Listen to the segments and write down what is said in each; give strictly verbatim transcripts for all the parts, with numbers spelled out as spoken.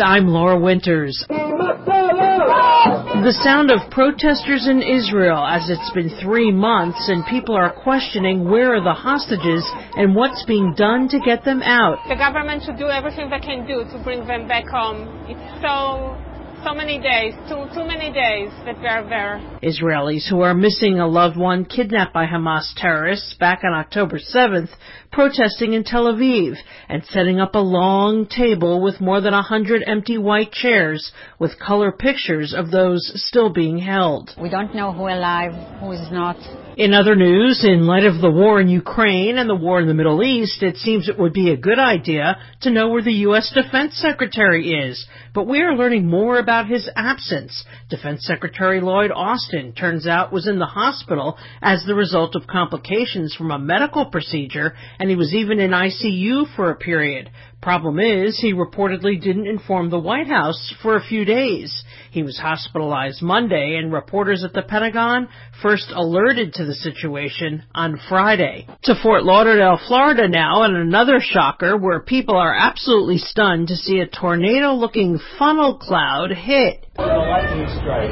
I'm Laura Winters. The sound of protesters in Israel as it's been three months and people are questioning where are the hostages and what's being done to get them out. The government should do everything they can do to bring them back home. It's so... So many days, too, too many days that we are there. Israelis who are missing a loved one kidnapped by Hamas terrorists back on October seventh protesting in Tel Aviv and setting up a long table with more than a hundred empty white chairs with color pictures of those still being held. We don't know who is alive, who is not. In other news, in light of the war in Ukraine and the war in the Middle East, it seems it would be a good idea to know where the U S Defense Secretary is. But we are learning more about his absence. Defense Secretary Lloyd Austin, turns out, was in the hospital as the result of complications from a medical procedure, and he was even in I C U for a period. Problem is, he reportedly didn't inform the White House for a few days. He was hospitalized Monday, and reporters at the Pentagon first alerted to the situation on Friday. To Fort Lauderdale, Florida now, and another shocker where people are absolutely stunned to see a tornado-looking funnel cloud hit. The lightning strike.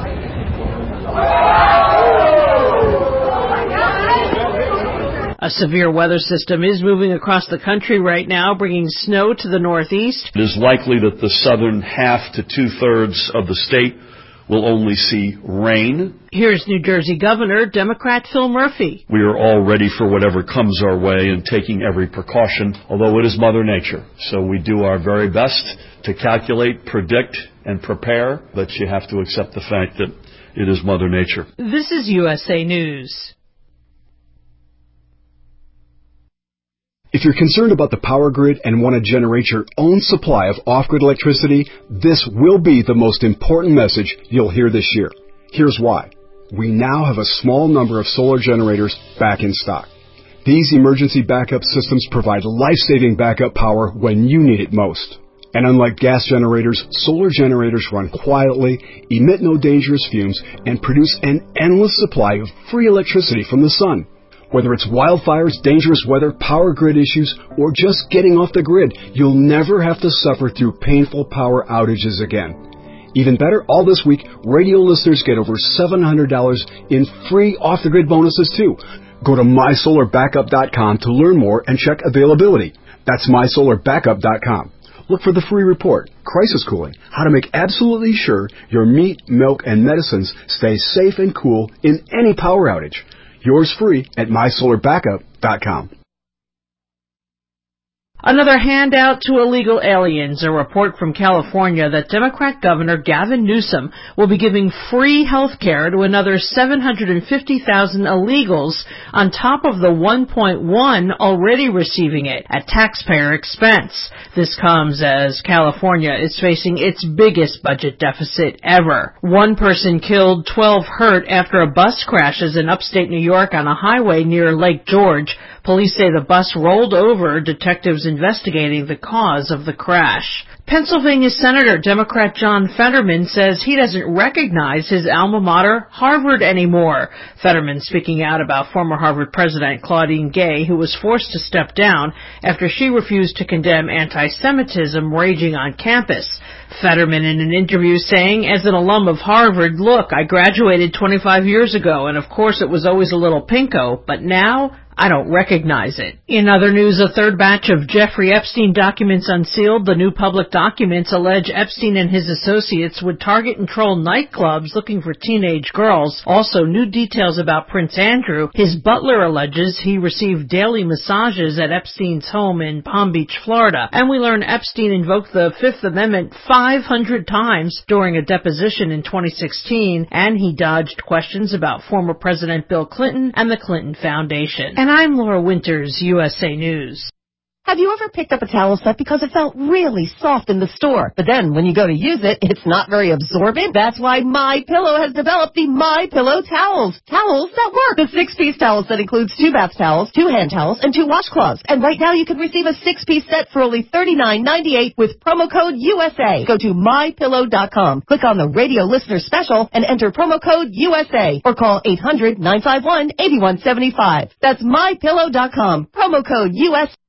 A severe weather system is moving across the country right now, bringing snow to the northeast. It is likely that the southern half to two-thirds of the state will only see rain. Here's New Jersey Governor, Democrat Phil Murphy. We are all ready for whatever comes our way and taking every precaution, although it is Mother Nature. So we do our very best to calculate, predict, and prepare, but you have to accept the fact that it is Mother Nature. This is U S A News. If you're concerned about the power grid and want to generate your own supply of off-grid electricity, this will be the most important message you'll hear this year. Here's why. We now have a small number of solar generators back in stock. These emergency backup systems provide life-saving backup power when you need it most. And unlike gas generators, solar generators run quietly, emit no dangerous fumes, and produce an endless supply of free electricity from the sun. Whether it's wildfires, dangerous weather, power grid issues, or just getting off the grid, you'll never have to suffer through painful power outages again. Even better, all this week, radio listeners get over seven hundred dollars in free off-the-grid bonuses too. Go to my solar backup dot com to learn more and check availability. That's my solar backup dot com. Look for the free report, Crisis Cooling, how to make absolutely sure your meat, milk, and medicines stay safe and cool in any power outage. Yours free at my solar backup dot com. Another handout to illegal aliens, a report from California that Democrat Governor Gavin Newsom will be giving free health care to another seven hundred fifty thousand illegals on top of the one point one already receiving it at taxpayer expense. This comes as California is facing its biggest budget deficit ever. One person killed, twelve hurt after a bus crashes in upstate New York on a highway near Lake George. Police say the bus rolled over. Detectives investigating the cause of the crash. Pennsylvania Senator Democrat John Fetterman says he doesn't recognize his alma mater, Harvard, anymore. Fetterman speaking out about former Harvard President Claudine Gay, who was forced to step down after she refused to condemn anti-Semitism raging on campus. Fetterman in an interview saying, as an alum of Harvard, look, I graduated twenty-five years ago, and of course it was always a little pinko, but now I don't recognize it. In other news, a third batch of Jeffrey Epstein documents unsealed. The new public documents allege Epstein and his associates would target and troll nightclubs looking for teenage girls. Also, new details about Prince Andrew. His butler alleges he received daily massages at Epstein's home in Palm Beach, Florida. And we learn Epstein invoked the Fifth Amendment five hundred times during a deposition in twenty sixteen, and he dodged questions about former President Bill Clinton and the Clinton Foundation. And I'm Laura Winters, U S A News. Have you ever picked up a towel set because it felt really soft in the store, but then when you go to use it, it's not very absorbent? That's why MyPillow has developed the MyPillow towels. Towels that work. The six-piece towel set includes two bath towels, two hand towels, and two washcloths. And right now you can receive a six-piece set for only thirty-nine ninety-eight with promo code U S A. Go to my pillow dot com, click on the radio listener special, and enter promo code U S A, or call eight hundred nine five one eight one seven five. That's my pillow dot com, promo code U S A.